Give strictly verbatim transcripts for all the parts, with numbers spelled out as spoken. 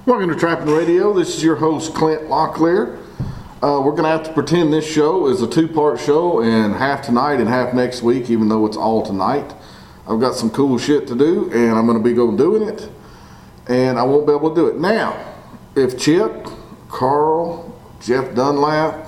Welcome to Trapping Radio. This is your host, Clint Locklear. Uh, we're going to have to pretend this show is a two-part show, and half tonight and half next week, even though it's all tonight. I've got some cool shit to do, and I'm going to be going doing it, and I won't be able to do it. Now, if Chip, Carl, Jeff Dunlap,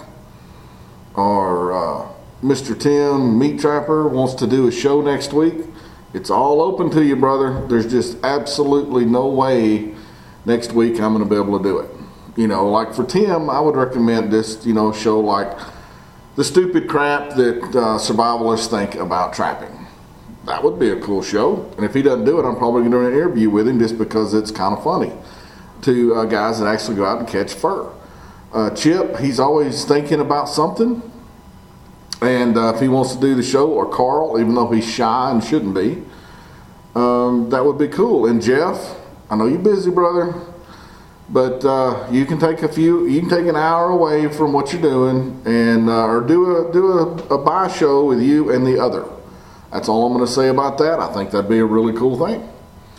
or uh, Mister Tim Meat Trapper wants to do a show next week, it's all open to you, brother. There's just absolutely no way next week I'm going to be able to do it. You know, like for Tim, I would recommend this, you know, show like the stupid crap that uh, survivalists think about trapping. That would be a cool show. And if he doesn't do it, I'm probably going to do an interview with him just because it's kind of funny to uh, guys that actually go out and catch fur. Uh, Chip, he's always thinking about something. And uh, if he wants to do the show, or Carl, even though he's shy and shouldn't be, um, that would be cool. And Jeff, I know you're busy, brother, but uh, you can take a few, you can take an hour away from what you're doing, and uh, or do a do a, a buy show with you and the other. That's all I'm going to say about that. I think that'd be a really cool thing.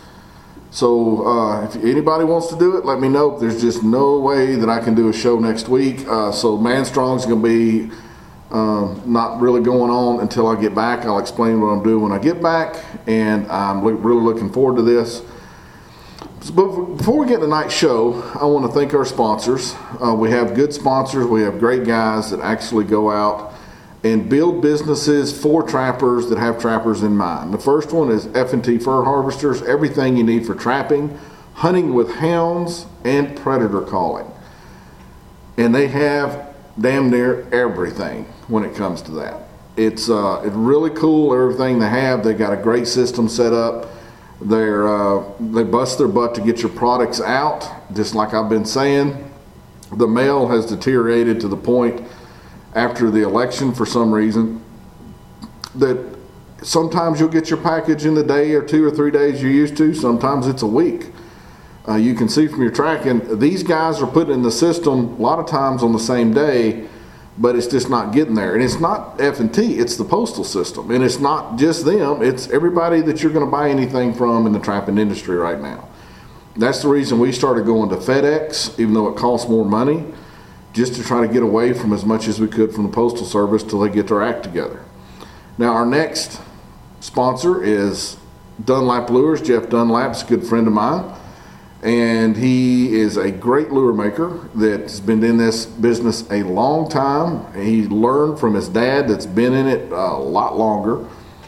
So uh, if anybody wants to do it, let me know. There's just no way that I can do a show next week. Uh, so Man Strong's going to be um, not really going on until I get back. I'll explain what I'm doing when I get back, and I'm lo- really looking forward to this. But before we get to tonight's show, I want to thank our sponsors. Uh, we have good sponsors. We have great guys that actually go out and build businesses for trappers that have trappers in mind. The first one is F and T Fur Harvesters. Everything you need for trapping, hunting with hounds, and predator calling. And they have damn near everything when it comes to that. It's uh, it's really cool, everything they have. They got a great system set up. They're, uh, they bust their butt to get your products out, just like I've been saying. The mail has deteriorated to the point after the election for some reason that sometimes you'll get your package in the day or two or three days you're used to. Sometimes it's a week. Uh, you can see from your tracking, these guys are putting in the system a lot of times on the same day, but it's just not getting there. And it's not F and T, it's the postal system. And it's not just them, it's everybody that you're going to buy anything from in the trapping industry right now. That's the reason we started going to FedEx, even though it costs more money, just to try to get away from as much as we could from the Postal Service till they get their act together. Now our next sponsor is Dunlap Lures. Jeff Dunlap's a good friend of mine. And he is a great lure maker that's been in this business a long time. He learned from his dad that's been in it a lot longer.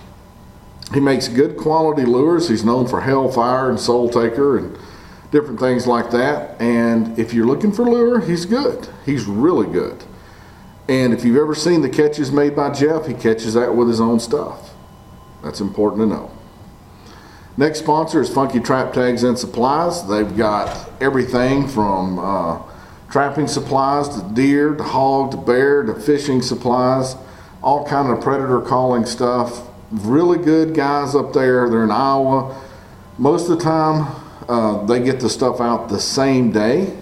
He makes good quality lures. He's known for Hellfire and Soul Taker and different things like that. And if you're looking for lure, he's good. He's really good. And if you've ever seen the catches made by Jeff, he catches that with his own stuff. That's important to know. Next sponsor is Funky Trap Tags and Supplies. They've got everything from uh, trapping supplies to deer, to hog, to bear, to fishing supplies, all kind of predator calling stuff. Really good guys up there. They're in Iowa. Most of the time, uh, they get the stuff out the same day.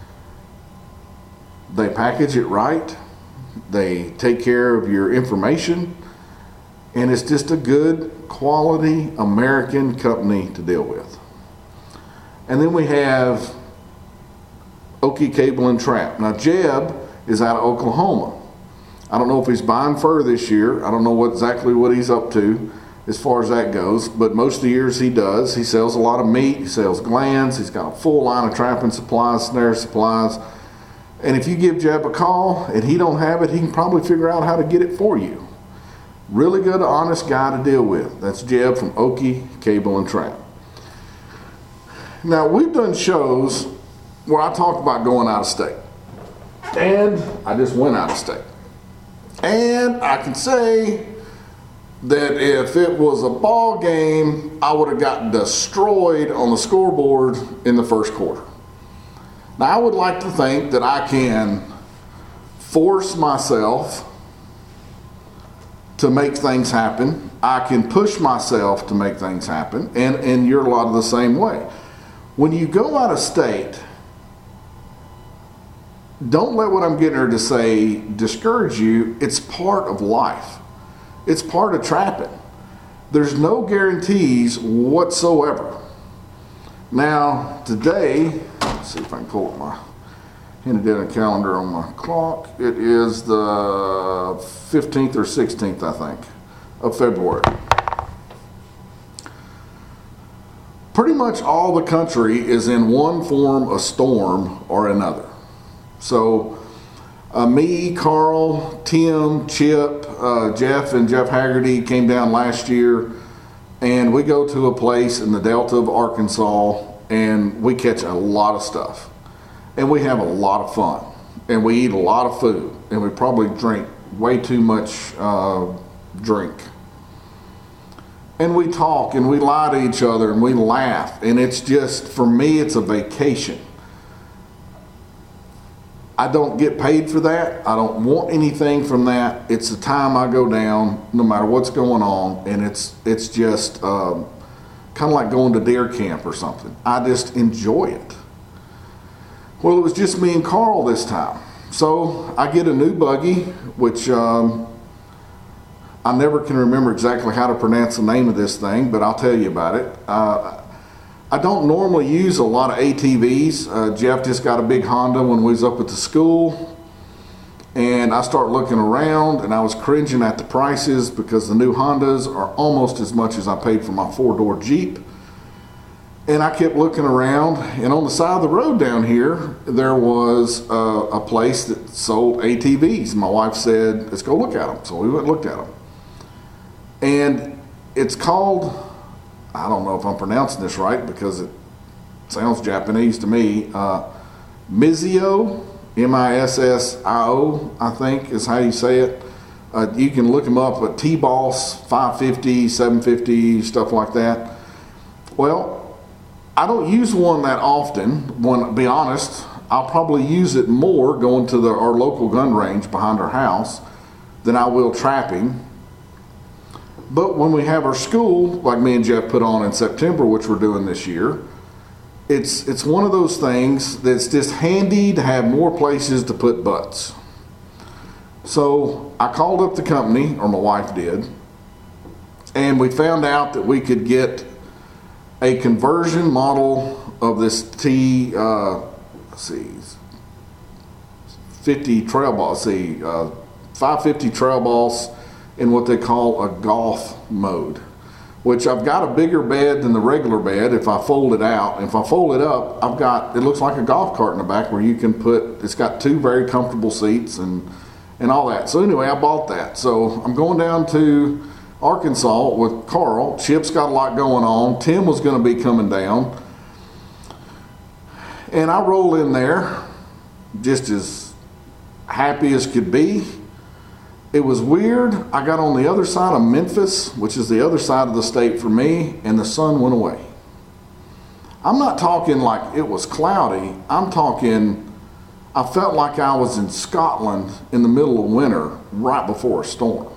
They package it right. They take care of your information. And it's just a good quality American company to deal with. And then we have Okie Cable and Trap. Now Jeb is out of Oklahoma. I don't know if he's buying fur this year. I don't know what exactly what he's up to as far as that goes, but most of the years he does. He sells a lot of meat, he sells glands, he's got a full line of trapping supplies, snare supplies. And if you give Jeb a call and he don't have it, he can probably figure out how to get it for you. Really good, honest guy to deal with. That's Jeb from Okie Cable and Trap. Now, we've done shows where I talked about going out of state. And I just went out of state. And I can say that if it was a ball game, I would have gotten destroyed on the scoreboard in the first quarter. Now, I would like to think that I can force myself to make things happen. I can push myself to make things happen, and, and you're a lot of the same way. When you go out of state, don't let what I'm getting her to say discourage you. It's part of life. It's part of trapping. There's no guarantees whatsoever. Now, today, see if I can pull up my Hennedenna calendar on my clock. It is the fifteenth or sixteenth, I think, of February. Pretty much all the country is in one form of storm or another. So uh, me, Carl, Tim, Chip, uh, Jeff, and Jeff Haggerty came down last year, and we go to a place in the Delta of Arkansas, and we catch a lot of stuff. And we have a lot of fun. And we eat a lot of food. And we probably drink way too much uh, drink. And we talk and we lie to each other and we laugh. And it's just, for me, it's a vacation. I don't get paid for that. I don't want anything from that. It's the time I go down, no matter what's going on. And it's it's just um, kind of like going to deer camp or something. I just enjoy it. Well, it was just me and Carl this time. So I get a new buggy, which um, I never can remember exactly how to pronounce the name of this thing, but I'll tell you about it. Uh, I don't normally use a lot of A T Vs. Uh, Jeff just got a big Honda when we was up at the school, and I start looking around, and I was cringing at the prices because the new Hondas are almost as much as I paid for my four-door Jeep. And I kept looking around, and on the side of the road down here, there was a, a place that sold A T Vs. My wife said, let's go look at them. So we went and looked at them. And it's called, I don't know if I'm pronouncing this right because it sounds Japanese to me, uh, Mizio, M I S S I O, I think is how you say it. Uh, you can look them up at T-Boss, five fifty, seven fifty, stuff like that. Well, I don't use one that often. When, to be honest, I'll probably use it more going to the, our local gun range behind our house than I will trapping. But when we have our school, like me and Jeff put on in September, which we're doing this year, it's it's one of those things that's just handy to have more places to put butts. So I called up the company, or my wife did, and we found out that we could get a conversion model of this T, uh, let's see, fifty trail ball, let's see, uh, five fifty trail balls in what they call a golf mode, which I've got a bigger bed than the regular bed if I fold it out. If I fold it up, I've got, it looks like a golf cart in the back where you can put, it's got two very comfortable seats and, and all that. So anyway, I bought that. So I'm going down to Arkansas with Carl. Chip's got a lot going on. Tim was going to be coming down. And I roll in there just as happy as could be. It was weird. I got on the other side of Memphis, which is the other side of the state for me, and the sun went away. I'm not talking like it was cloudy. I'm talking, I felt like I was in Scotland in the middle of winter right before a storm.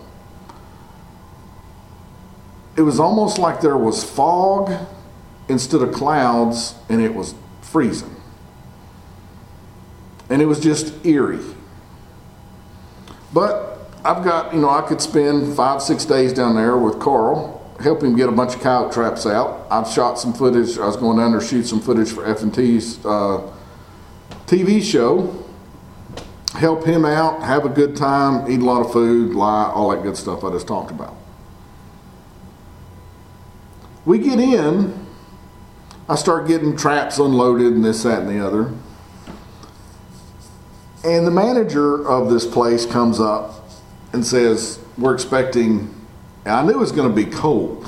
It was almost like there was fog instead of clouds, and it was freezing. And it was just eerie. But I've got, you know, I could spend five, six days down there with Carl, help him get a bunch of coyote traps out. I've shot some footage. I was going down there to shoot some footage for F and T's uh, T V show. Help him out, have a good time, eat a lot of food, lie, all that good stuff I just talked about. We get in, I start getting traps unloaded and this, that, and the other. And the manager of this place comes up and says, we're expecting, and I knew it was going to be cold.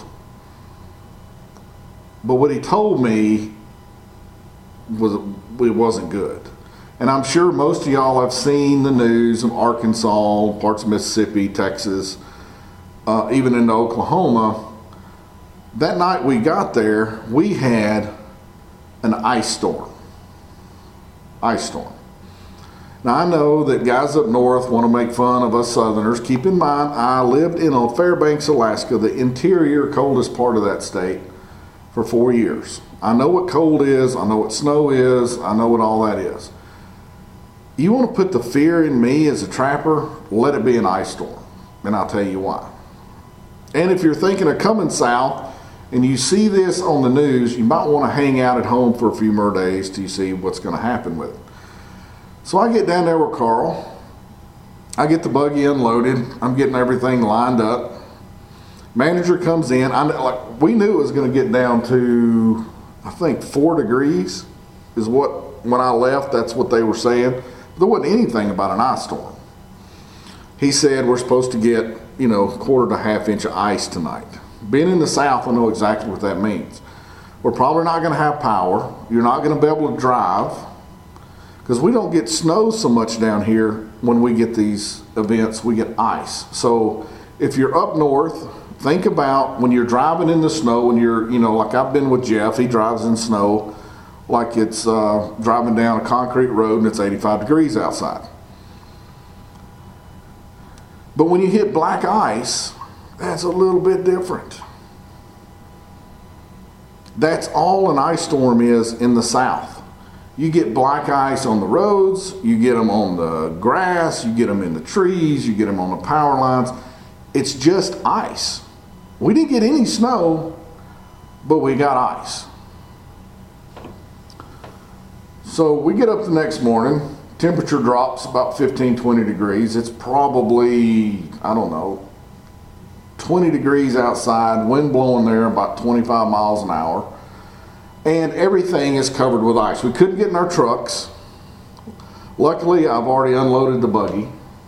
But what he told me was it wasn't good. And I'm sure most of y'all have seen the news of Arkansas, parts of Mississippi, Texas, uh, even into Oklahoma. That night we got there, we had an ice storm. Ice storm. Now I know that guys up north want to make fun of us Southerners. Keep in mind, I lived in Fairbanks, Alaska, the interior coldest part of that state, for four years. I know what cold is, I know what snow is, I know what all that is. You want to put the fear in me as a trapper, let it be an ice storm, and I'll tell you why. And if you're thinking of coming south and you see this on the news, you might want to hang out at home for a few more days till you see what's going to happen with it. So I get down there with Carl. I get the buggy unloaded. I'm getting everything lined up. Manager comes in. I like we knew it was going to get down to, I think, four degrees is what, when I left, that's what they were saying. But there wasn't anything about an ice storm. He said we're supposed to get, you know, quarter to half inch of ice tonight. Being in the South, I know exactly what that means. We're probably not going to have power. You're not going to be able to drive because we don't get snow so much down here. When we get these events, we get ice. So if you're up north, think about when you're driving in the snow, and you're, you know, like I've been with Jeff, he drives in snow like it's uh, driving down a concrete road and it's eighty-five degrees outside. But when you hit black ice, that's a little bit different. That's all an ice storm is in the South. You get black ice on the roads, you get them on the grass, you get them in the trees, you get them on the power lines. It's just ice. We didn't get any snow, but we got ice. So we get up the next morning, temperature drops about fifteen, twenty degrees. It's probably, I don't know, twenty degrees outside, wind blowing there about twenty-five miles an hour. And everything is covered with ice. We couldn't get in our trucks. Luckily, I've already unloaded the buggy.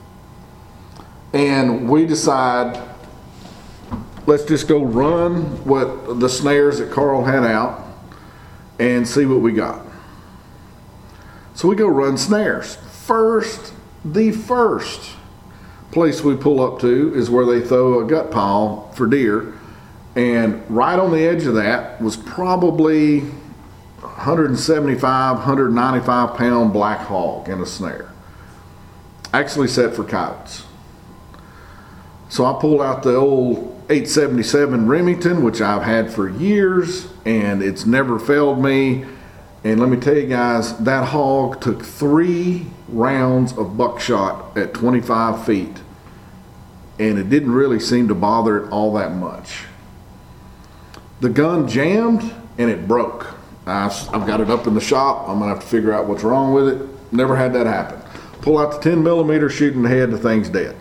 And we decide, let's just go run what the snares that Carl had out and see what we got. So we go run snares. First, the first place we pull up to is where they throw a gut pile for deer. And right on the edge of that was probably one seventy-five, one ninety-five pound black hog in a snare. Actually set for coyotes. So I pulled out the old eight seventy-seven Remington, which I've had for years, and it's never failed me. And let me tell you guys, that hog took three rounds of buckshot at twenty-five feet, and it didn't really seem to bother it all that much. The gun jammed and it broke. I've, I've got it up in the shop. I'm gonna have to figure out what's wrong with it. Never had that happen. Pull out the ten millimeter, shoot in the head, the thing's dead.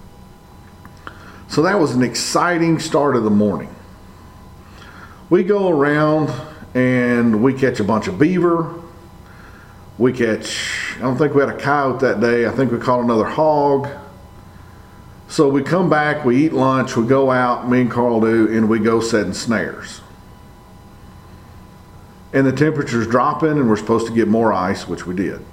So that was an exciting start of the morning. We go around and we catch a bunch of beaver. We catch, I don't think we had a coyote that day. I think we caught another hog. So we come back, we eat lunch, we go out, me and Carl do, and we go setting snares. And the temperature's dropping and we're supposed to get more ice, which we did.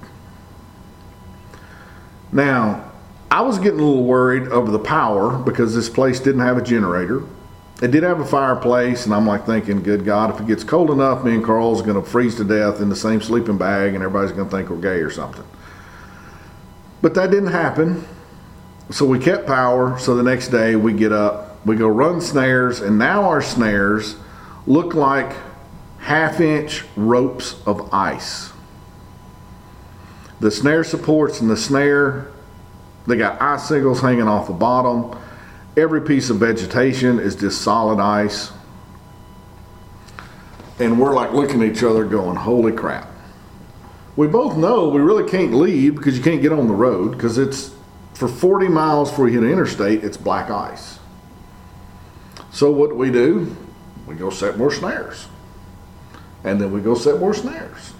Now, I was getting a little worried over the power because this place didn't have a generator. It did have a fireplace, and I'm like thinking, good God, if it gets cold enough, me and Carl's gonna freeze to death in the same sleeping bag and everybody's gonna think we're gay or something. But that didn't happen. So we kept power. So the next day we get up, we go run snares, and now our snares look like half inch ropes of ice. The snare supports in the snare, they got icicles hanging off the bottom. Every piece of vegetation is just solid ice. And we're like looking at each other going, holy crap. We both know we really can't leave because you can't get on the road because it's for forty miles before you hit an interstate, it's black ice. So what do we do? We go set more snares. And then we go set more snares.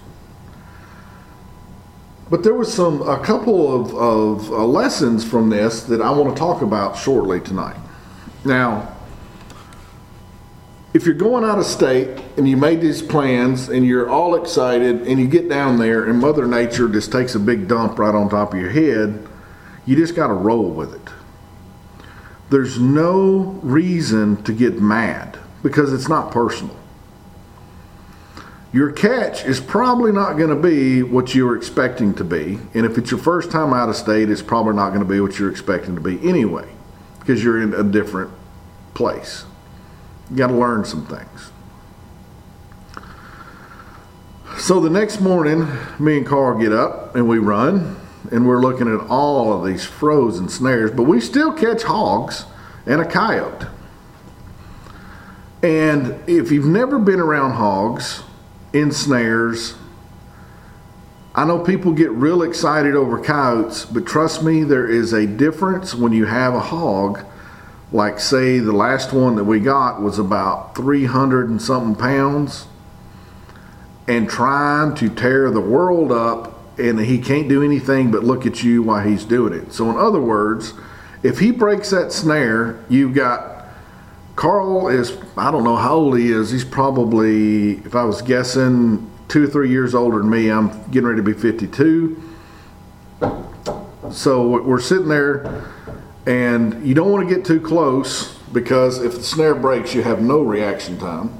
But there was some, a couple of, of uh, lessons from this that I want to talk about shortly tonight. Now, if you're going out of state and you made these plans and you're all excited and you get down there and Mother Nature just takes a big dump right on top of your head, you just got to roll with it. There's no reason to get mad because it's not personal. Your catch is probably not going to be what you were expecting to be. And if it's your first time out of state, it's probably not going to be what you're expecting to be anyway, because you're in a different place. You got to learn some things. So the next morning, me and Carl get up and we run, and we're looking at all of these frozen snares, but we still catch hogs and a coyote. And if you've never been around hogs in snares, I know people get real excited over coyotes, but trust me, there is a difference when you have a hog, like say the last one that we got was about three hundred and something pounds, and trying to tear the world up, and he can't do anything but look at you while he's doing it. So in other words, if he breaks that snare, you've got, Carl is, I don't know how old he is, he's probably, if I was guessing, two or three years older than me. I'm getting ready to be fifty-two. So we're sitting there, and you don't want to get too close, because if the snare breaks, you have no reaction time.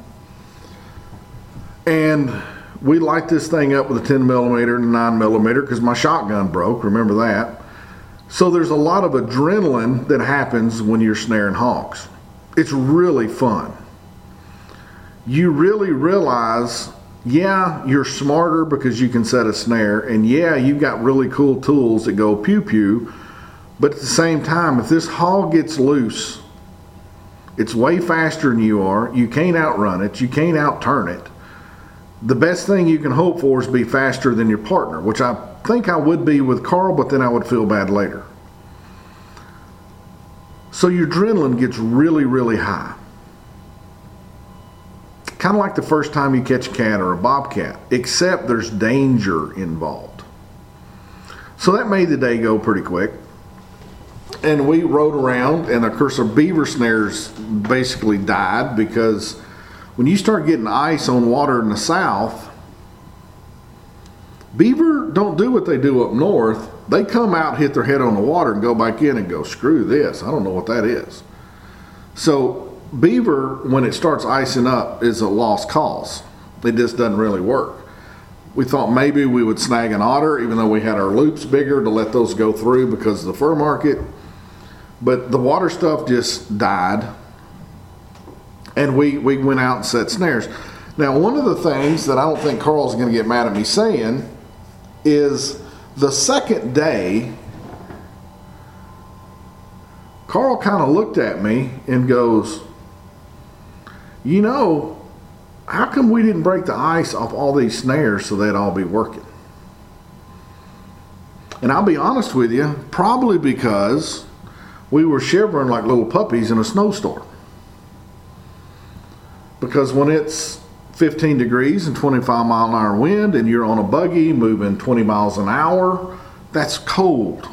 And we light this thing up with a ten millimeter and a nine millimeter because my shotgun broke, remember that. So there's a lot of adrenaline that happens when you're snaring hogs. It's really fun. You really realize, yeah, you're smarter because you can set a snare, and yeah, you've got really cool tools that go pew pew, but at the same time, if this hog gets loose, it's way faster than you are, you can't outrun it, you can't outturn it. The best thing you can hope for is be faster than your partner, which I think I would be with Carl, but then I would feel bad later. So your adrenaline gets really, really high. Kind of like the first time you catch a cat or a bobcat, except there's danger involved. So that made the day go pretty quick. And we rode around, and of course our beaver snares basically died, because when you start getting ice on water in the south, beaver don't do what they do up north. They come out, hit their head on the water, and go back in and go, screw this, I don't know what that is. So beaver, when it starts icing up, is a lost cause. It just doesn't really work. We thought maybe we would snag an otter, even though we had our loops bigger to let those go through because of the fur market. But the water stuff just died, and we, we went out and set snares. Now, one of the things that I don't think Carl's going to get mad at me saying is the second day, Carl kind of looked at me and goes, you know, how come we didn't break the ice off all these snares so they'd all be working? And I'll be honest with you, probably because we were shivering like little puppies in a snowstorm. Because when it's fifteen degrees and twenty-five mile an hour wind and you're on a buggy moving twenty miles an hour, that's cold.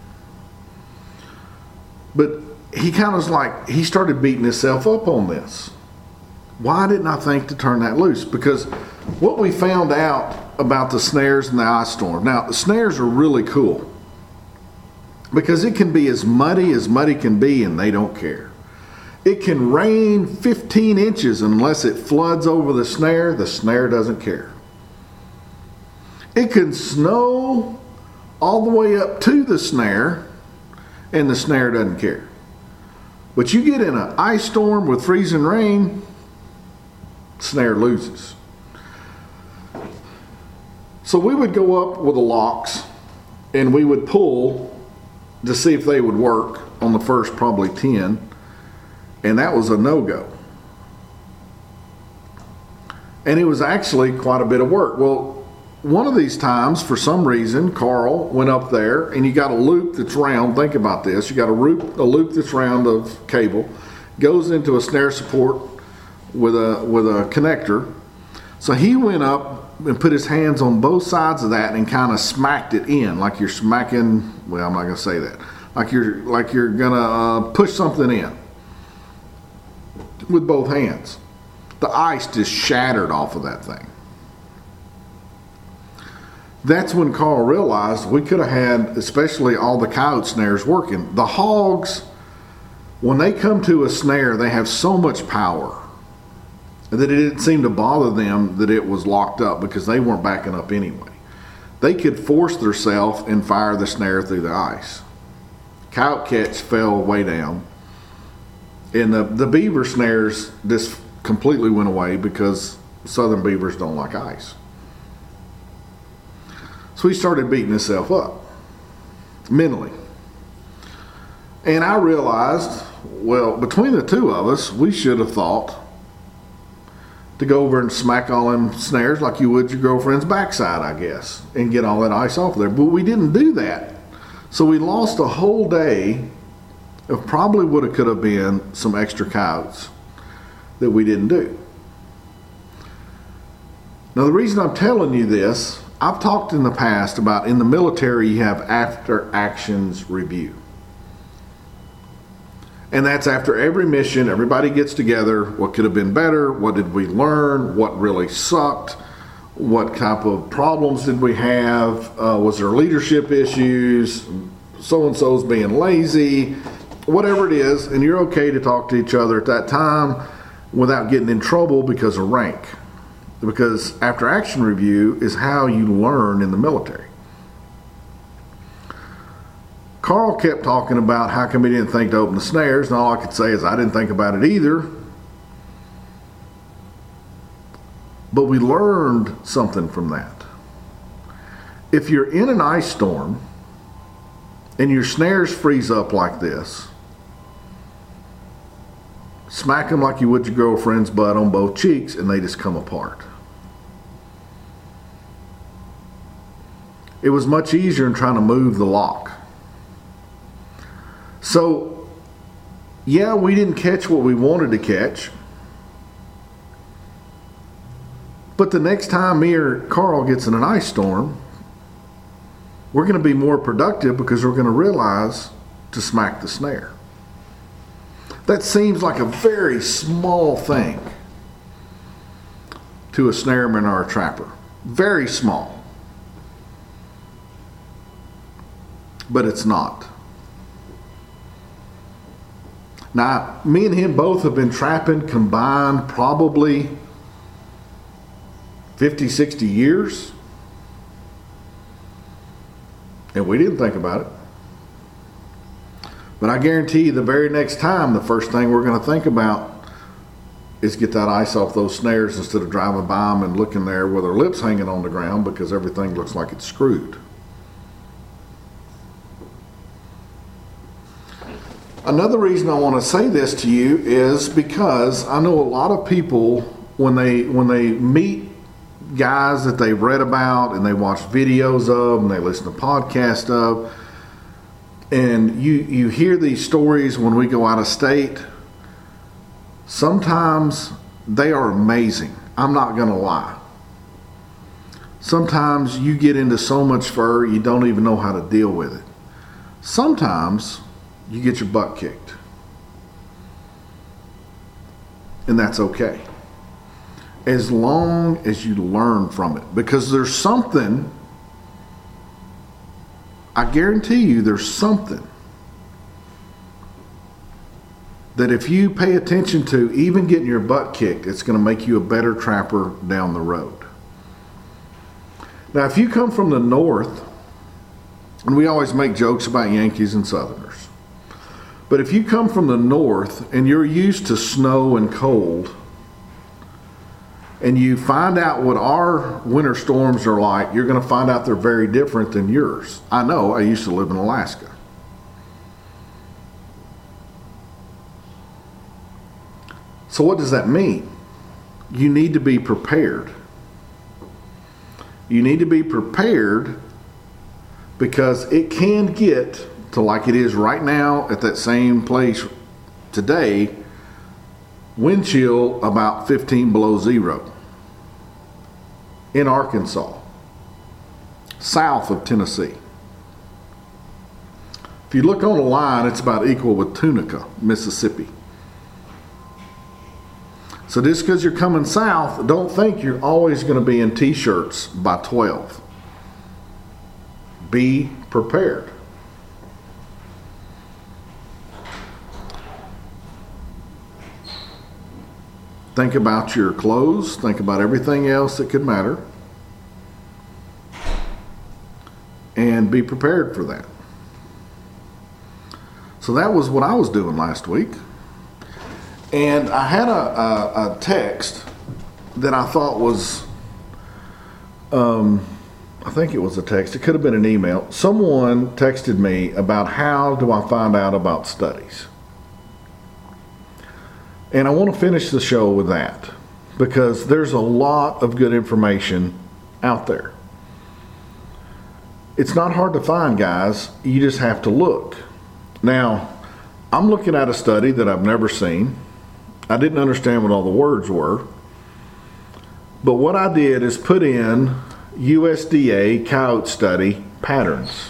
But he kind of was like, he started beating himself up on this. Why didn't I think to turn that loose? Because what we found out about the snares and the ice storm, now the snares are really cool because it can be as muddy as muddy can be and they don't care. It can rain fifteen inches, and unless it floods over the snare, the snare doesn't care. It can snow all the way up to the snare, and the snare doesn't care. But you get in an ice storm with freezing rain, snare loses. So we would go up with the locks, and we would pull to see if they would work on the first probably ten. And that was a no-go. And it was actually quite a bit of work. Well, one of these times, for some reason, Carl went up there, and you got a loop that's round. Think about this. You got a loop, a loop that's round of cable, goes into a snare support with a with a connector. So he went up and put his hands on both sides of that and kind of smacked it in, like you're smacking. Well, I'm not going to say that. Like you're like you're gonna uh, push something in with both hands. The ice just shattered off of that thing. That's when Carl realized we could have had, especially all the coyote snares working. The hogs, when they come to a snare, they have so much power that it didn't seem to bother them that it was locked up because they weren't backing up anyway. They could force themselves and fire the snare through the ice. Coyote catch fell way down. And the, the beaver snares just completely went away because southern beavers don't like ice. So he started beating himself up mentally. And I realized, well, between the two of us, we should have thought, to go over and smack all them snares like you would your girlfriend's backside, I guess, and get all that ice off there. But we didn't do that. So we lost a whole day of probably would have could have been some extra coyotes that we didn't do. Now the reason I'm telling you this, I've talked in the past about in the military you have after actions review. And that's after every mission, everybody gets together, what could have been better, what did we learn, what really sucked, what type of problems did we have, uh, was there leadership issues, so-and-so's being lazy, whatever it is, and you're okay to talk to each other at that time without getting in trouble because of rank. Because after action review is how you learn in the military. Carl kept talking about how come he didn't think to open the snares, and all I could say is I didn't think about it either. But we learned something from that. If you're in an ice storm and your snares freeze up like this, smack them like you would your girlfriend's butt on both cheeks and they just come apart. It was much easier in trying to move the lock. So, yeah, we didn't catch what we wanted to catch. But the next time me or Carl gets in an ice storm, we're going to be more productive because we're going to realize to smack the snare. That seems like a very small thing to a snareman or a trapper. Very small. But it's not. Now, me and him both have been trapping combined probably fifty, sixty years. And we didn't think about it. But I guarantee you the very next time, the first thing we're going to think about is get that ice off those snares instead of driving by them and looking there with our lips hanging on the ground because everything looks like it's screwed. Another reason I want to say this to you is because I know a lot of people when they when they meet guys that they've read about and they watch videos of and they listen to podcasts of, and you you hear these stories when we go out of state, sometimes they are amazing. I'm not going to lie. Sometimes you get into so much fur you don't even know how to deal with it. Sometimes you get your butt kicked. And that's okay. As long as you learn from it. Because there's something, I guarantee you there's something that if you pay attention to, even getting your butt kicked, it's going to make you a better trapper down the road. Now, if you come from the north, and we always make jokes about Yankees and Southerners, but if you come from the north and you're used to snow and cold, and you find out what our winter storms are like, you're going to find out they're very different than yours. I know, I used to live in Alaska. So what does that mean? You need to be prepared. You need to be prepared because it can get to like it is right now at that same place today, wind chill about fifteen below zero in Arkansas, south of Tennessee. If you look on a line, it's about equal with Tunica, Mississippi. So just because you're coming south, don't think you're always going to be in t-shirts by twelve. Be prepared. Think about your clothes. Think about everything else that could matter. And be prepared for that. So that was what I was doing last week. And I had a, a, a text that I thought was, um, I think it was a text. It could have been an email. Someone texted me about how do I find out about studies. And I want to finish the show with that. because there's a lot of good information out there. It's not hard to find, guys. You just have to look. Now, I'm looking at a study that I've never seen. I didn't understand what all the words were. But what I did is put in U S D A coyote study patterns.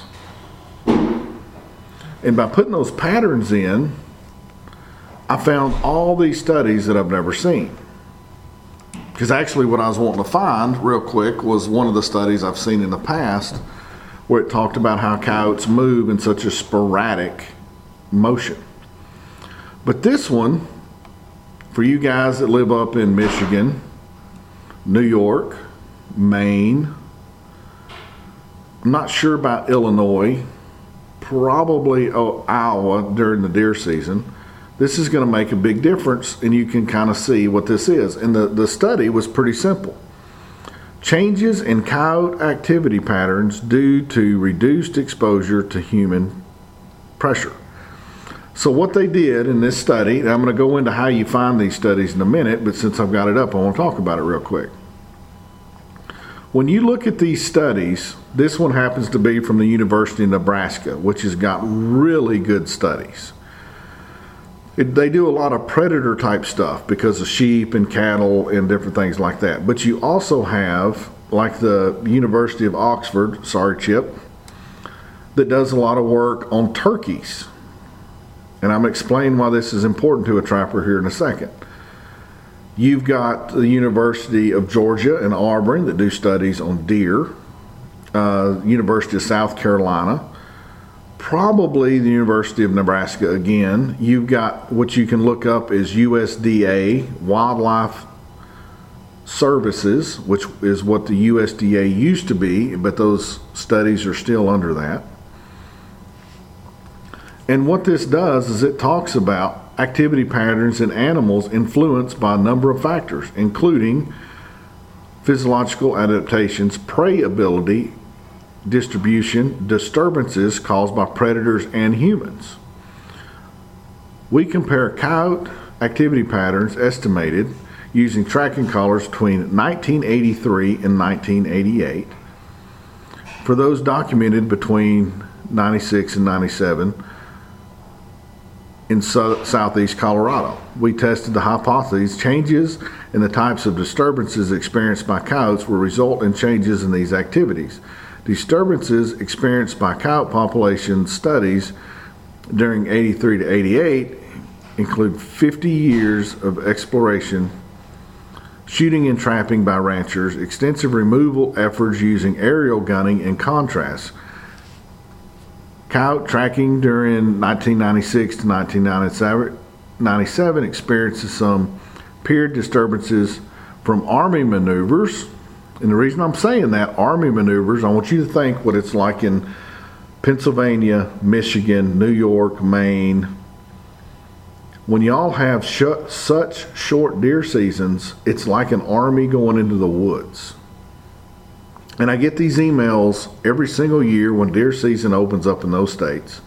And by putting those patterns in, I found all these studies that I've never seen. Because actually what I was wanting to find real quick was one of the studies I've seen in the past where it talked about how coyotes move in such a sporadic motion. But this one, for you guys that live up in Michigan, New York, Maine, I'm not sure about Illinois, probably oh, Iowa during the deer season, this is going to make a big difference, and you can kind of see what this is. And the, the study was pretty simple. Changes in coyote activity patterns due to reduced exposure to human pressure. So what they did in this study, and I'm going to go into how you find these studies in a minute, but since I've got it up, I want to talk about it real quick. When you look at these studies, this one happens to be from the University of Nebraska, which has got really good studies. It, they do a lot of predator type stuff because of sheep and cattle and different things like that. But you also have, like the University of Oxford, sorry Chip, that does a lot of work on turkeys. And I'm explaining why this is important to a trapper here in a second. You've got the University of Georgia and Auburn that do studies on deer. Uh, University of South Carolina. Probably the University of Nebraska again. You've got what you can look up is U S D A Wildlife Services, which is what the U S D A used to be, but those studies are still under that. And what this does is it talks about activity patterns in animals influenced by a number of factors, including physiological adaptations, prey ability, distribution, disturbances caused by predators and humans. We compare coyote activity patterns estimated using tracking collars between nineteen eighty-three and nineteen eighty-eight. For those documented between ninety-six and ninety-seven in so- southeast Colorado. We tested the hypothesis changes in the types of disturbances experienced by coyotes will result in changes in these activities. Disturbances experienced by coyote population studies during eighty-three to eighty-eight include fifty years of exploration, shooting and trapping by ranchers, extensive removal efforts using aerial gunning and contrast. Coyote tracking during nineteen ninety-six to nineteen ninety-seven experiences some period disturbances from Army maneuvers. And the reason I'm saying that, Army maneuvers, I want you to think what it's like in Pennsylvania, Michigan, New York, Maine. When y'all have sh- such short deer seasons, it's like an army going into the woods. And I get these emails every single year when deer season opens up in those states,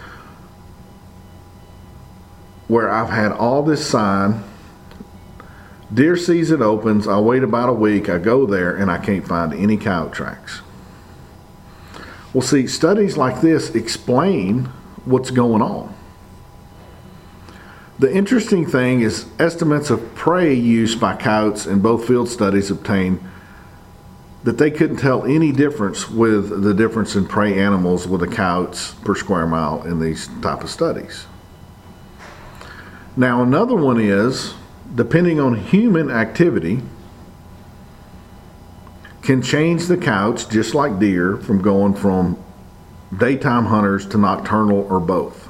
where I've had all this sign. Deer season opens, I wait about a week, I go there, and I can't find any coyote tracks. Well, see, studies like this explain what's going on. The interesting thing is estimates of prey used by coyotes in both field studies obtained that they couldn't tell any difference with the difference in prey animals with the coyotes per square mile in these type of studies. Now, another one is, depending on human activity, can change the coyotes, just like deer, from going from daytime hunters to nocturnal or both.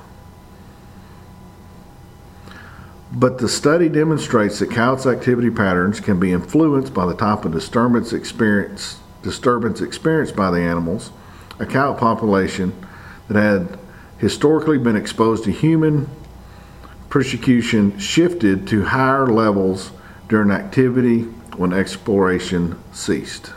But the study demonstrates that coyotes' activity patterns can be influenced by the type of disturbance experienced, disturbance experienced by the animals. A coyote population that had historically been exposed to human persecution shifted to higher levels during activity when exploration ceased.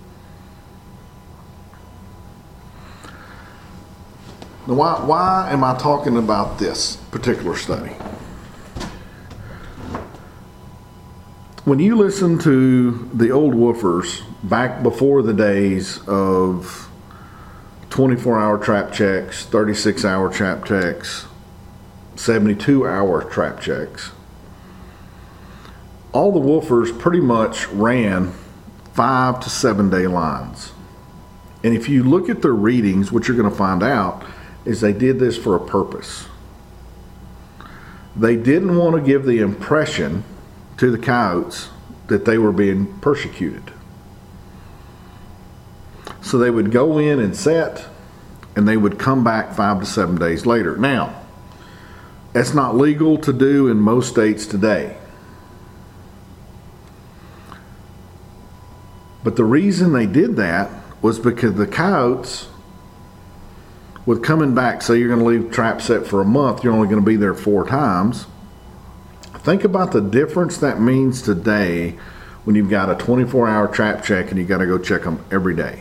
Now, why, why am I talking about this particular study? when you listen to the old woofers back before the days of twenty-four hour trap checks, thirty-six hour trap checks, seventy-two hour trap checks, all the woofers pretty much ran five to seven day lines. And if you look at their readings, what you're going to find out is they did this for a purpose. They didn't want to give the impression to the coyotes that they were being persecuted. So they would go in and set, and they would come back five to seven days later. Now, that's not legal to do in most states today. But the reason they did that was because the coyotes, with coming back, say you're going to leave trap set for a month, you're only going to be there four times. Think about the difference that means today when you've got a twenty-four hour trap check and you got to go check them every day.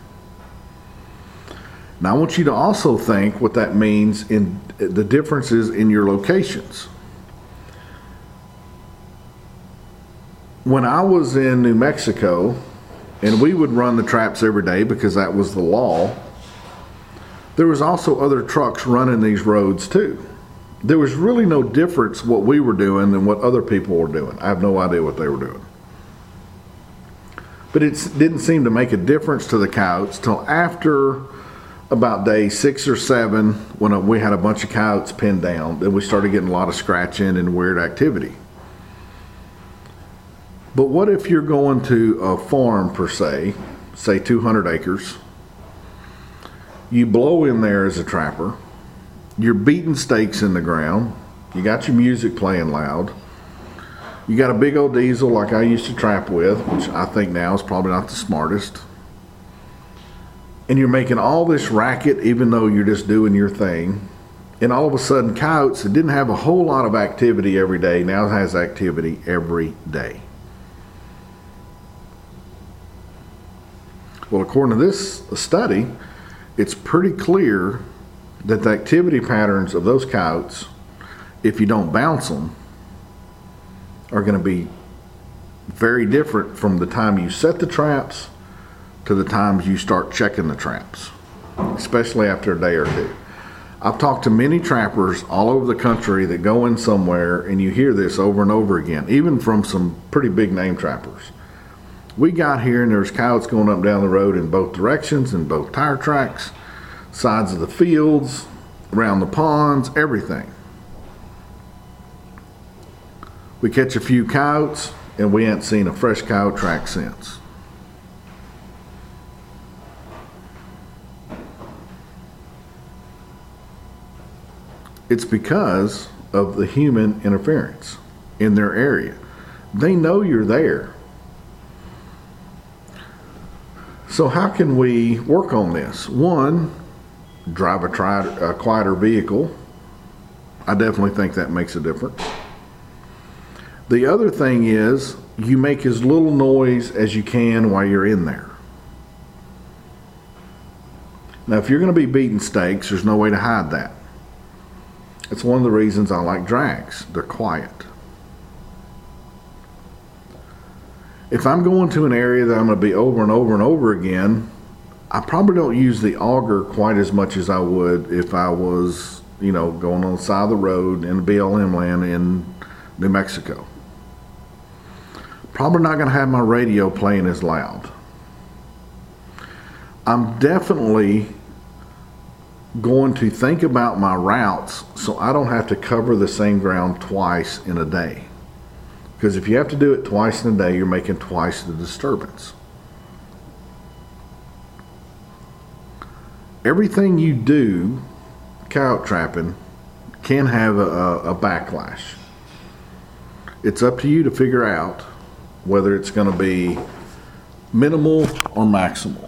Now I want you to also think what that means in the differences in your locations. When I was in New Mexico, and we would run the traps every day because that was the law, there was also other trucks running these roads too. There was really no difference what we were doing than what other people were doing. I have no idea what they were doing. But it didn't seem to make a difference to the coyotes till after about day six or seven, when we had a bunch of coyotes pinned down, then we started getting a lot of scratching and weird activity. But what if you're going to a farm per se, say two hundred acres, you blow in there as a trapper, you're beating stakes in the ground, you got your music playing loud, you got a big old diesel like I used to trap with, which I think now is probably not the smartest, and you're making all this racket even though you're just doing your thing, and all of a sudden coyotes that didn't have a whole lot of activity every day now has activity every day. Well, according to this study, it's pretty clear that the activity patterns of those coyotes, if you don't bounce them, are going to be very different from the time you set the traps to the times you start checking the traps, especially after a day or two. I've talked to many trappers all over the country that go in somewhere, and you hear this over and over again, even from some pretty big name trappers. We got here and there's coyotes going up and down the road in both directions, in both tire tracks, sides of the fields, around the ponds, everything. We catch a few coyotes and we ain't seen a fresh coyote track since. It's because of the human interference in their area. They know you're there. So how can we work on this? One, drive a, tri- a quieter vehicle. I definitely think that makes a difference. The other thing is you make as little noise as you can while you're in there. Now, if you're going to be beating stakes, there's no way to hide that. It's one of the reasons I like drags. They're quiet. If I'm going to an area that I'm going to be over and over and over again, I probably don't use the auger quite as much as I would if I was, you know, going on the side of the road in the B L M land in New Mexico. Probably not going to have my radio playing as loud. I'm definitely going to think about my routes so I don't have to cover the same ground twice in a day. Because if you have to do it twice in a day, you're making twice the disturbance. Everything you do coyote trapping can have a, a backlash. It's up to you to figure out whether it's going to be minimal or maximal.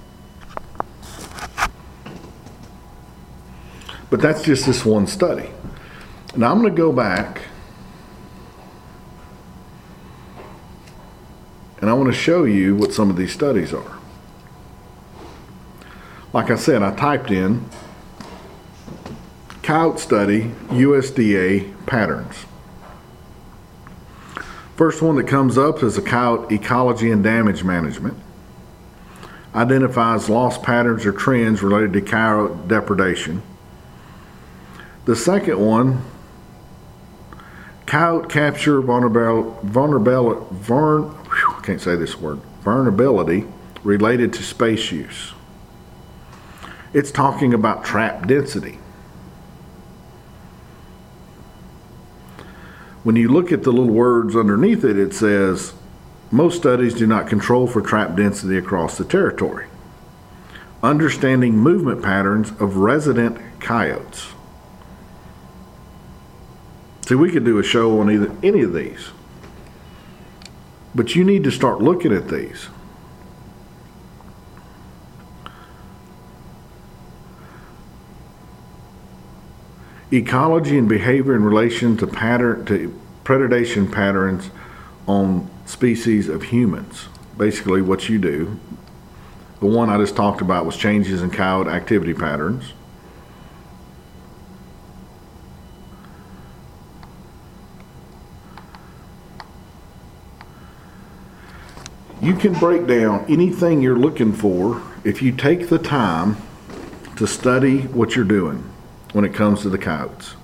But that's just this one study. Now I'm going to go back and I want to show you what some of these studies are. Like I said, I typed in coyote study U S D A patterns. First one that comes up is the coyote ecology and damage management. Identifies loss patterns or trends related to coyote depredation. The second one, coyote capture vulnerability, vulnerability, vulner, whew, I can't say this word, vulnerability related to space use. It's talking about trap density. When you look at the little words underneath it, it says, most studies do not control for trap density across the territory. Understanding movement patterns of resident coyotes. See, we could do a show on either any of these, but you need to start looking at these. Ecology and behavior in relation to pattern to predation patterns on species of humans. Basically what you do. The one I just talked about was changes in coyote activity patterns. You can break down anything you're looking for if you take the time to study what you're doing when it comes to the coyotes.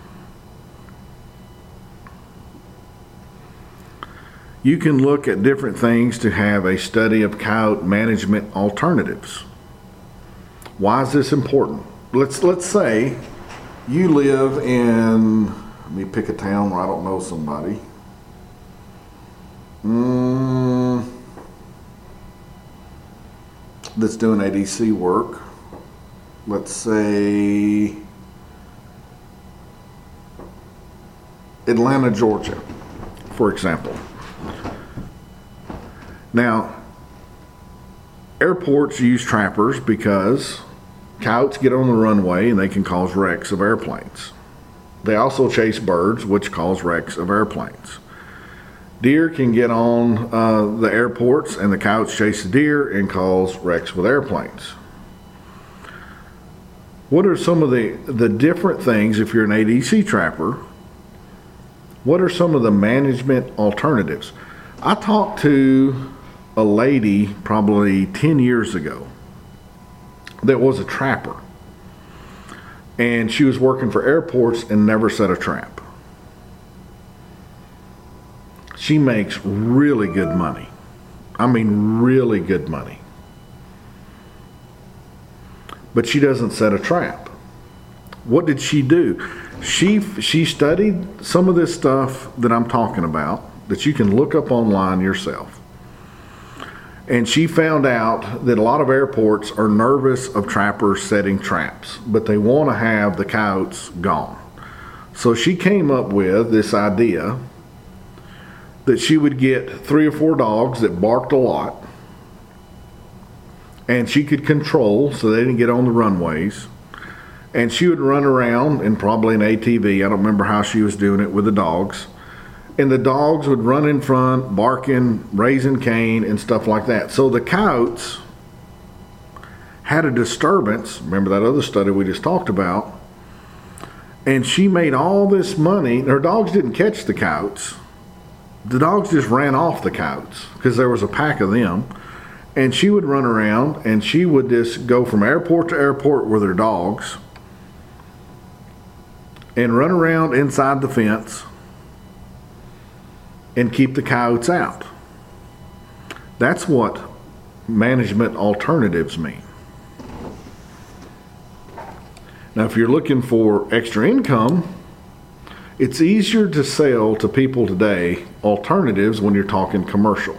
You can look at different things to have a study of coyote management alternatives. Why is this important? Let's let's say you live in, let me pick a town where I don't know somebody. Mm, that's doing A D C work. Let's say Atlanta, Georgia, for example. Now, airports use trappers because coyotes get on the runway and they can cause wrecks of airplanes. They also chase birds, which cause wrecks of airplanes. Deer can get on uh, the airports and the coyotes chase the deer and cause wrecks with airplanes. What are some of the, the different things if you're an A D C trapper? What are some of the management alternatives? I talked to a lady probably ten years ago that was a trapper. And she was working for airports and never set a trap. She makes really good money. I mean, really good money. But she doesn't set a trap. What did she do? She she studied some of this stuff that I'm talking about that you can look up online yourself. And she found out that a lot of airports are nervous of trappers setting traps, but they want to have the coyotes gone. So she came up with this idea that she would get three or four dogs that barked a lot, and she could control so they didn't get on the runways. And she would run around in probably an A T V. I don't remember how she was doing it with the dogs. And the dogs would run in front, barking, raising Cain, and stuff like that. So the coyotes had a disturbance. Remember that other study we just talked about? And she made all this money. Her dogs didn't catch the coyotes. The dogs just ran off the coyotes because there was a pack of them. And she would run around and she would just go from airport to airport with her dogs and run around inside the fence and keep the coyotes out. That's what management alternatives mean. Now, if you're looking for extra income, it's easier to sell to people today alternatives when you're talking commercial.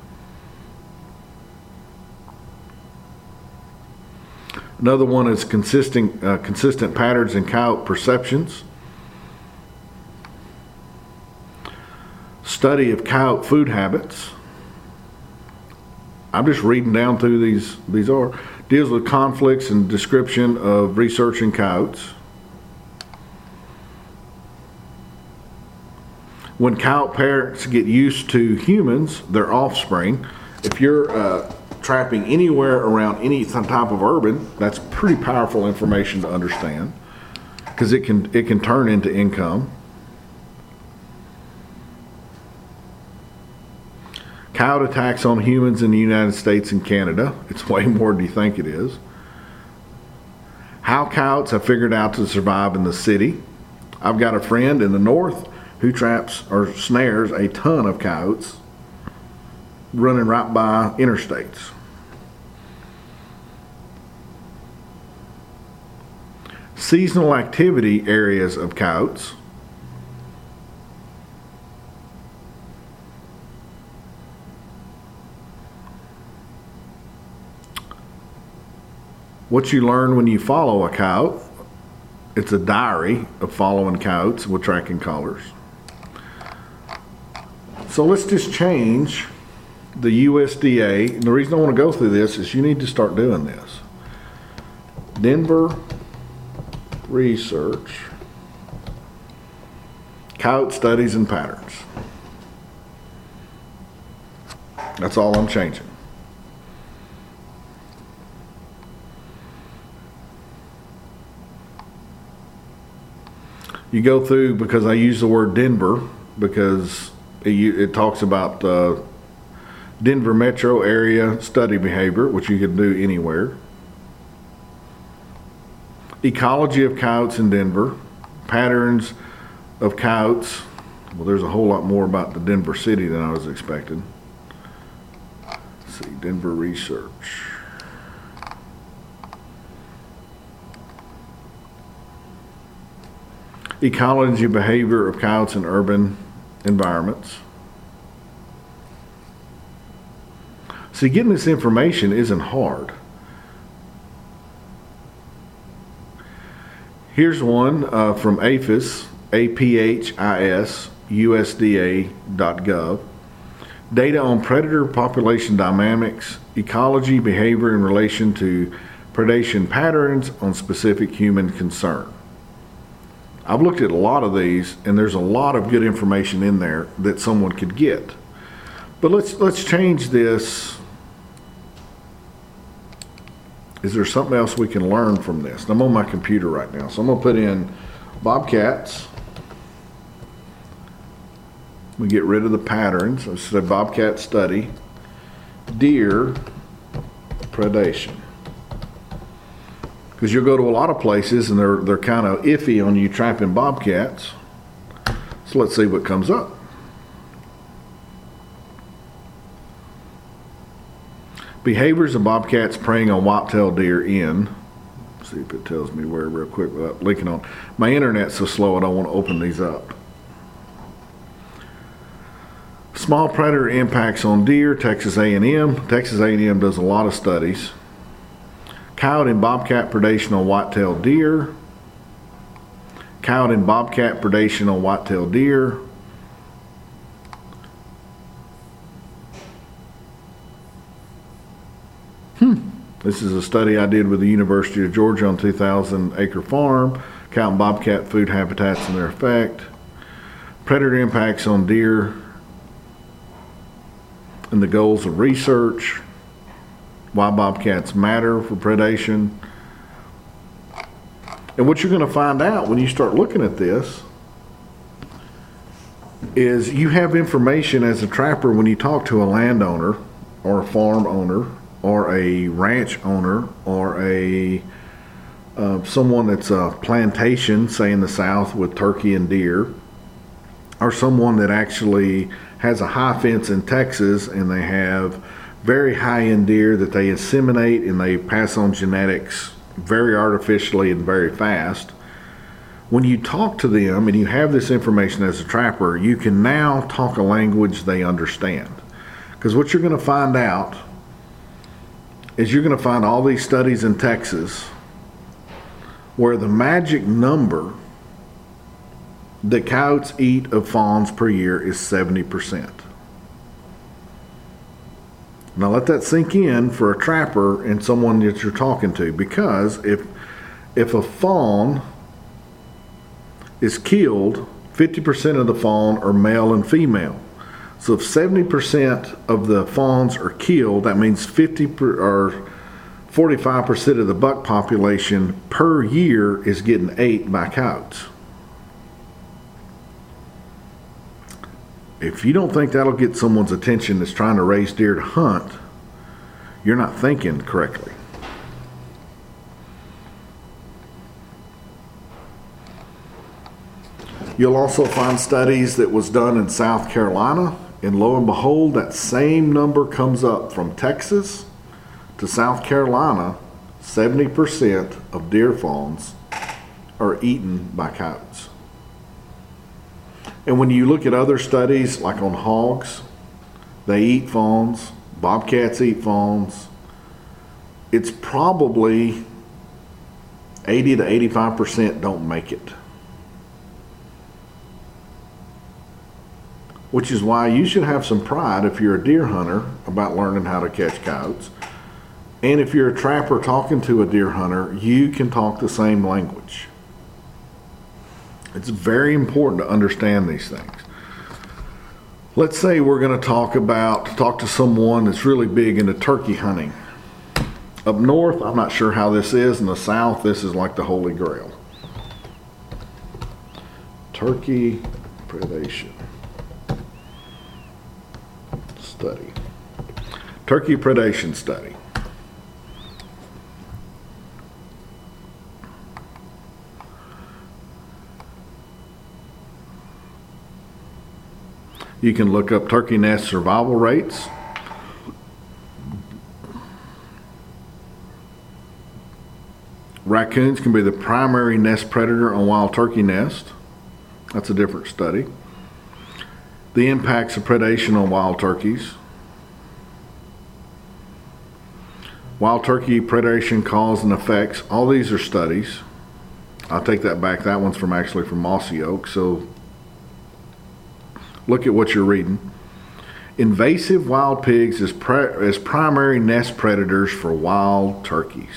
Another one is consistent, uh, consistent patterns in coyote perceptions. Study of coyote food habits. I'm just reading down through these. These are deals with conflicts and description of researching coyotes. When coyote parents get used to humans, their offspring. If you're uh, trapping anywhere around any type of urban, that's pretty powerful information to understand because it can it can turn into income. Coyote attacks on humans in the United States and Canada. It's way more than you think it is. How coyotes have figured out to survive in the city. I've got a friend in the north who traps or snares a ton of coyotes running right by interstates. Seasonal activity areas of coyotes. What you learn when you follow a coyote. It's a diary of following coyotes with tracking collars. So let's just change the U S D A. And the reason I want to go through this is you need to start doing this. Denver Research, Coyote Studies and Patterns. That's all I'm changing. You go through, because I use the word Denver, because it, it talks about uh, Denver metro area study behavior, which you can do anywhere. Ecology of coyotes in Denver, patterns of coyotes. Well, there's a whole lot more about the Denver city than I was expecting. Let's see, Denver Research. Ecology behavior of coyotes in urban environments. See, getting this information isn't hard. Here's one uh, from APHIS, A P H I S, U S D A dot gov. Data on predator population dynamics, ecology, behavior in relation to predation patterns on specific human concern. I've looked at a lot of these, and there's a lot of good information in there that someone could get. But let's let's change this. Is there something else we can learn from this? And I'm on my computer right now, so I'm going to put in bobcats. We get rid of the patterns. Let's say bobcat study, deer predation. Because you'll go to a lot of places and they're they're kind of iffy on you trapping bobcats. So let's see what comes up. Behaviors of bobcats preying on white-tailed deer in. Let's see if it tells me where real quick without linking on. My internet's so slow I don't want to open these up. Small predator impacts on deer, Texas A and M. Texas A and M does a lot of studies. Coyote and bobcat predation on white-tailed deer. Coyote and bobcat predation on white-tailed deer. Hmm. This is a study I did with the University of Georgia on two thousand acre farm. Coyote and bobcat food habitats and their effect. Predator impacts on deer and the goals of research. Why bobcats matter for predation. And what you're going to find out when you start looking at this is you have information as a trapper when you talk to a landowner or a farm owner or a ranch owner or a uh, someone that's a plantation, say in the South with turkey and deer, or someone that actually has a high fence in Texas and they have very high-end deer that they inseminate and they pass on genetics very artificially and very fast. When you talk to them and you have this information as a trapper, you can now talk a language they understand. Because what you're going to find out is you're going to find all these studies in Texas where the magic number that coyotes eat of fawns per year is seventy percent. Now let that sink in for a trapper and someone that you're talking to, because if if a fawn is killed, fifty percent of the fawn are male and female. So if seventy percent of the fawns are killed, that means fifty per, or forty-five percent of the buck population per year is getting ate by coyotes. if you don't think that'll get someone's attention that's trying to raise deer to hunt, you're not thinking correctly. You'll also find studies that was done in South Carolina, and lo and behold, that same number comes up from Texas to South Carolina. seventy percent of deer fawns are eaten by coyotes. And when you look at other studies, like on hogs, they eat fawns, bobcats eat fawns. It's probably eighty to eighty-five percent don't make it. Which is why you should have some pride if you're a deer hunter about learning how to catch coyotes. And if you're a trapper talking to a deer hunter, you can talk the same language. It's very important to understand these things. Let's say we're going to talk about, talk to someone that's really big into turkey hunting. Up north, I'm not sure how this is. In the south, this is like the Holy Grail. Turkey predation study. Turkey predation study. You can look up turkey nest survival rates. Raccoons can be the primary nest predator on wild turkey nest. That's a different study. The impacts of predation on wild turkeys. Wild turkey predation cause and effects. All these are studies. I'll take that back. That one's from actually from Mossy Oak. So look at what you're reading. Invasive wild pigs as, pre- as primary nest predators for wild turkeys.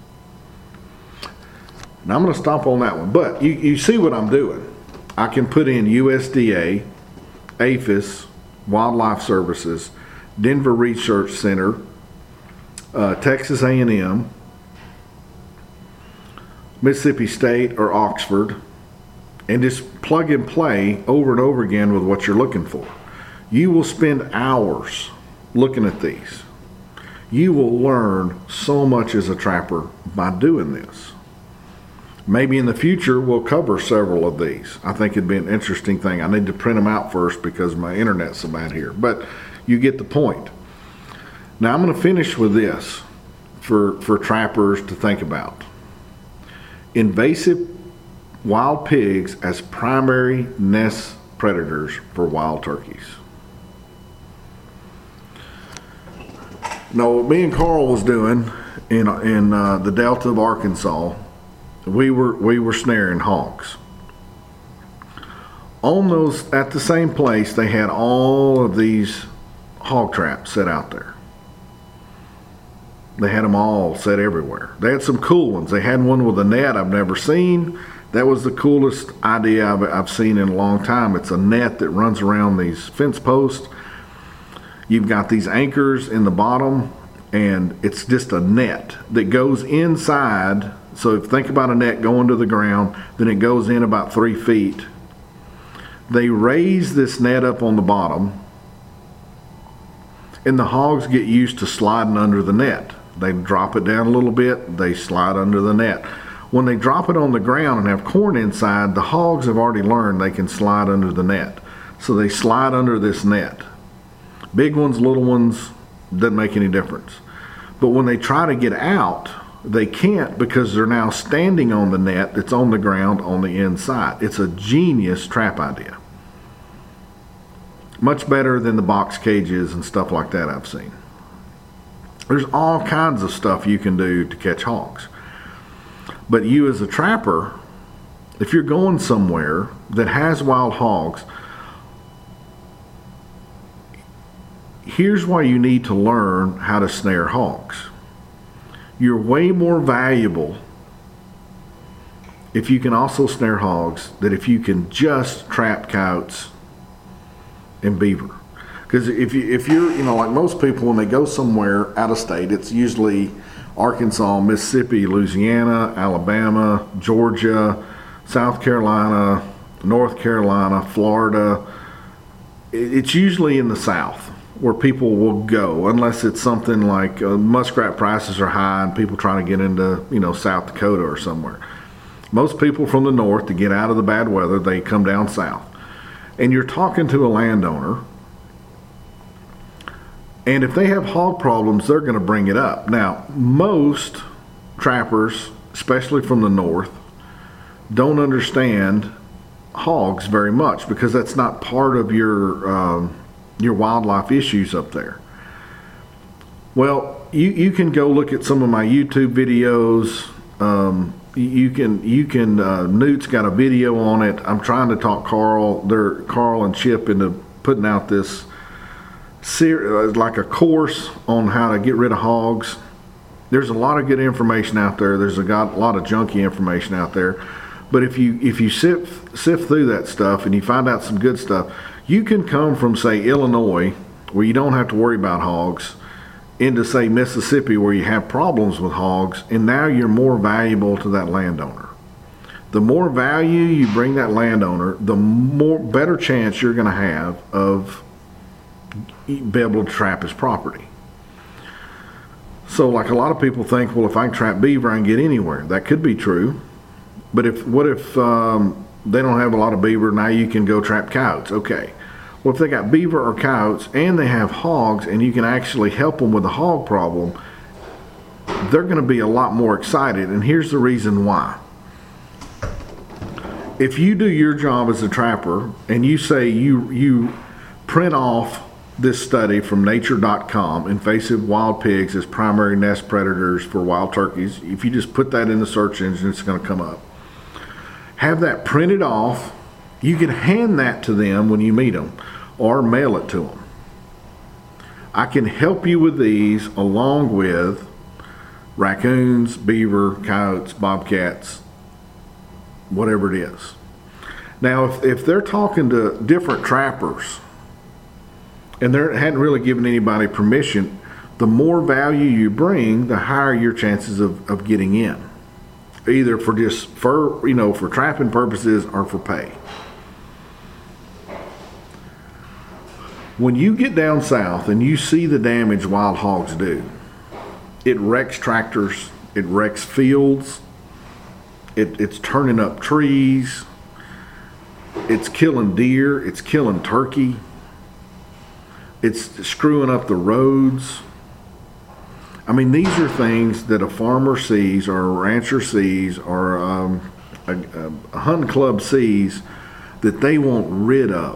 Now I'm going to stop on that one. But you, you see what I'm doing. I can put in U S D A, APHIS, Wildlife Services, Denver Research Center, uh, Texas A and M, Mississippi State, or Oxford, and just plug and play over and over again with what you're looking for. You will spend hours looking at these. You will learn so much as a trapper by doing this. Maybe in the future we'll cover several of these. I think it'd be an interesting thing. I need to print them out first because my internet's so bad here. But you get the point. Now I'm going to finish with this for, for trappers to think about. Invasive wild pigs as primary nest predators for wild turkeys. Now what me and Carl was doing in, in uh, the Delta of Arkansas, we were we were snaring hogs. On those, at the same place, they had all of these hog traps set out there. They had them all set everywhere. They had some cool ones. They had one with a net I've never seen. That was the coolest idea I've, I've seen in a long time. It's a net that runs around these fence posts. You've got these anchors in the bottom, and it's just a net that goes inside. So if think about a net going to the ground, then it goes in about three feet. They raise this net up on the bottom, and the hogs get used to sliding under the net. They drop it down a little bit, they slide under the net. When they drop it on the ground and have corn inside, the hogs have already learned they can slide under the net. So they slide under this net. Big ones, little ones, doesn't make any difference. But when they try to get out, they can't because they're now standing on the net that's on the ground on the inside. It's a genius trap idea. Much better than the box cages and stuff like that I've seen. There's all kinds of stuff you can do to catch hogs. But you as a trapper, if you're going somewhere that has wild hogs, here's why you need to learn how to snare hogs. You're way more valuable if you can also snare hogs than if you can just trap coyotes and beaver. Because if you if you're you know like most people when they go somewhere out of state, it's usually Arkansas, Mississippi, Louisiana, Alabama, Georgia, South Carolina, North Carolina, Florida, it's usually in the south where people will go, unless it's something like uh, muskrat prices are high and people trying to get into, you know, South Dakota or somewhere. Most people from the north, to get out of the bad weather, they come down south. And you're talking to a landowner, and if they have hog problems, they're going to bring it up. Now, most trappers, especially from the north, don't understand hogs very much because that's not part of your um, your wildlife issues up there. Well, you, you can go look at some of my YouTube videos. Um, you can you can uh, Newt's got a video on it. I'm trying to talk Carl, they're Carl and Chip into putting out this ser- like a course on how to get rid of hogs. There's a lot of good information out there. There's a, got a lot of junky information out there. But if you if you sift sift through that stuff and you find out some good stuff, you can come from, say, Illinois, where you don't have to worry about hogs, into, say, Mississippi, where you have problems with hogs, and now you're more valuable to that landowner. The more value you bring that landowner, the more better chance you're going to have of being able to trap his property. So, like a lot of people think, well, if I can trap beaver, I can get anywhere. That could be true. But if what if um, they don't have a lot of beaver, now you can go trap coyotes. Okay. Well, if they got beaver or coyotes and they have hogs and you can actually help them with the hog problem, they're going to be a lot more excited. And here's the reason why. If you do your job as a trapper and you say you, you print off this study from nature dot com, invasive wild pigs as primary nest predators for wild turkeys, if you just put that in the search engine, it's going to come up. Have that printed off. You can hand that to them when you meet them or mail it to them. I can help you with these along with raccoons, beaver, coyotes, bobcats, whatever it is. Now, if, if they're talking to different trappers and they hadn't really given anybody permission, the more value you bring, the higher your chances of, of getting in. Either for just for you know for trapping purposes or for pay. When you get down south and you see the damage wild hogs do, it wrecks tractors, it wrecks fields, it, it's turning up trees, it's killing deer, it's killing turkey, it's screwing up the roads. I mean, these are things that a farmer sees or a rancher sees or um, a, a hunting club sees that they want rid of.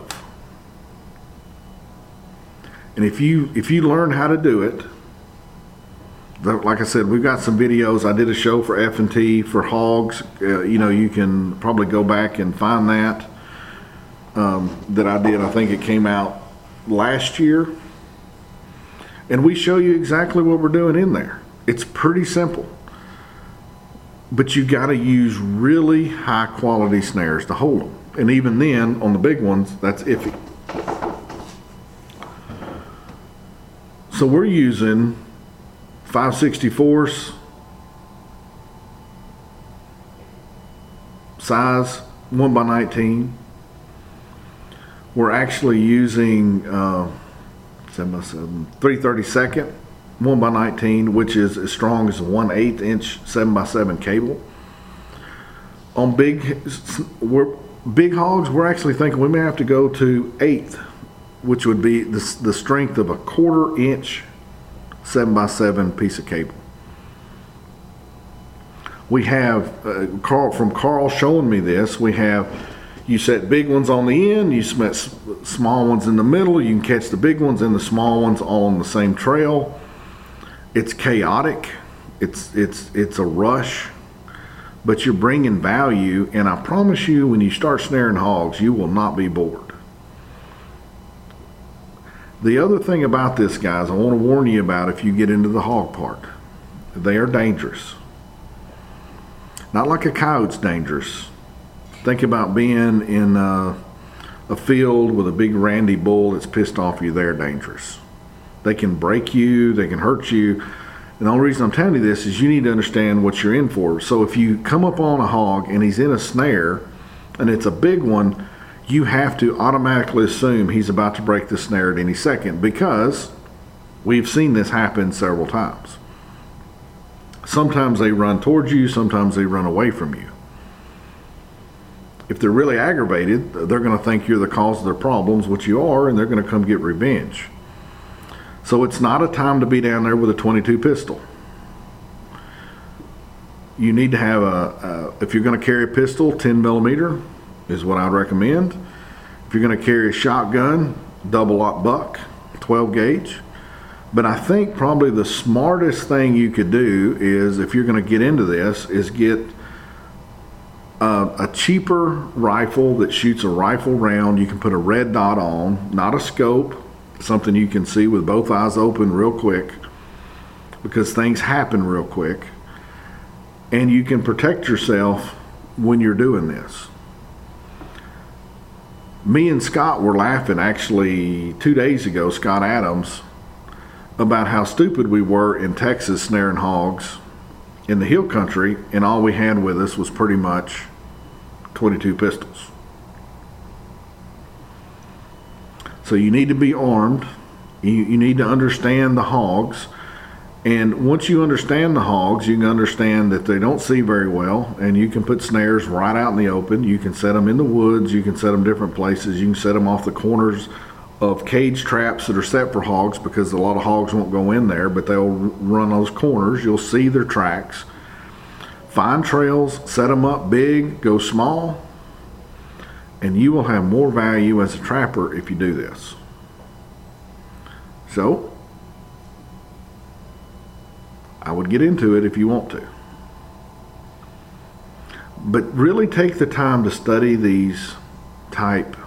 And if you if you learn how to do it, like I said, we've got some videos. I did a show for F and T for hogs. Uh, you know, you can probably go back and find that um, that I did. I think it came out last year. And we show you exactly what we're doing in there. It's pretty simple. But you got to use really high quality snares to hold them. And even then, on the big ones, that's iffy. So we're using five sixty-fours, size one by nineteen. We're actually using uh, seven by seven, three thirty-second, one by nineteen, which is as strong as a one eighth inch seven by seven cable. On big, we're, big hogs, we're actually thinking we may have to go to eighth, which would be the, the strength of a quarter inch seven by seven piece of cable. We have, uh, Carl, from Carl showing me this, we have, you set big ones on the end, you set small ones in the middle, you can catch the big ones and the small ones all on the same trail. It's chaotic, it's, it's, it's a rush, but you're bringing value, and I promise you when you start snaring hogs, you will not be bored. The other thing about this, guys, I want to warn you about if you get into the hog part. They are dangerous. Not like a coyote's dangerous. Think about being in uh, a field with a big randy bull that's pissed off you. They're dangerous. They can break you, they can hurt you. And the only reason I'm telling you this is you need to understand what you're in for. So if you come up on a hog and he's in a snare and it's a big one, you have to automatically assume he's about to break the snare at any second, because we've seen this happen several times. Sometimes they run towards you, sometimes they run away from you. If they're really aggravated, they're going to think you're the cause of their problems, which you are, and they're going to come get revenge. So it's not a time to be down there with a twenty-two pistol. You need to have a, a if you're going to carry a pistol, ten millimeter is what I'd recommend. If you're going to carry a shotgun, double aught buck, twelve gauge. But I think probably the smartest thing you could do is, if you're going to get into this, is get a, a cheaper rifle that shoots a rifle round. You can put a red dot on, not a scope, something you can see with both eyes open real quick, because things happen real quick. And you can protect yourself when you're doing this. Me and Scott were laughing actually two days ago, Scott Adams, about how stupid we were in Texas snaring hogs in the hill country, and all we had with us was pretty much twenty-two pistols. So you need to be armed. You, you need to understand the hogs. And once you understand the hogs, you can understand that they don't see very well, and you can put snares right out in the open. You can set them in the woods. You can set them different places. You can set them off the corners of cage traps that are set for hogs, because a lot of hogs won't go in there, but they'll run those corners. You'll see their tracks. Find trails, set them up big, go small, and you will have more value as a trapper if you do this. So I would get into it if you want to. But really take the time to study these type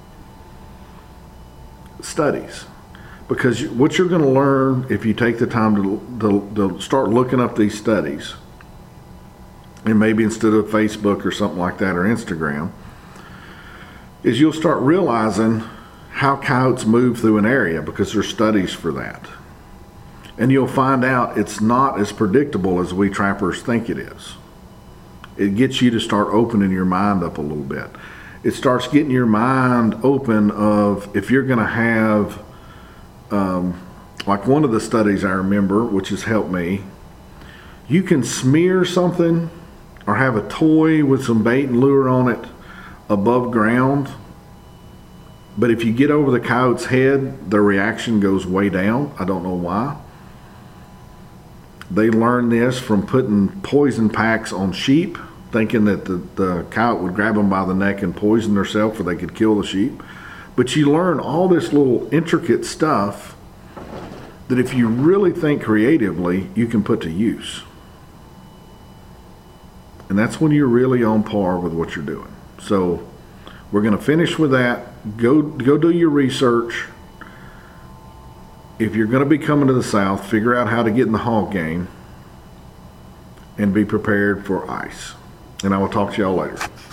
studies, because what you're going to learn if you take the time to, to, to start looking up these studies, and maybe instead of Facebook or something like that, or Instagram, is you'll start realizing how coyotes move through an area, because there's studies for that. And you'll find out it's not as predictable as we trappers think it is. It gets you to start opening your mind up a little bit. It starts getting your mind open of, if you're going to have, um, like one of the studies I remember, which has helped me, you can smear something or have a toy with some bait and lure on it above ground, but if you get over the coyote's head, their reaction goes way down. I don't know why. They learned this from putting poison packs on sheep, thinking that the, the coyote would grab them by the neck and poison themselves so they could kill the sheep. But you learn all this little intricate stuff that if you really think creatively, you can put to use. And that's when you're really on par with what you're doing. So we're going to finish with that. Go, go do your research. If you're going to be coming to the South, figure out how to get in the hog game and be prepared for ice. And I will talk to y'all later.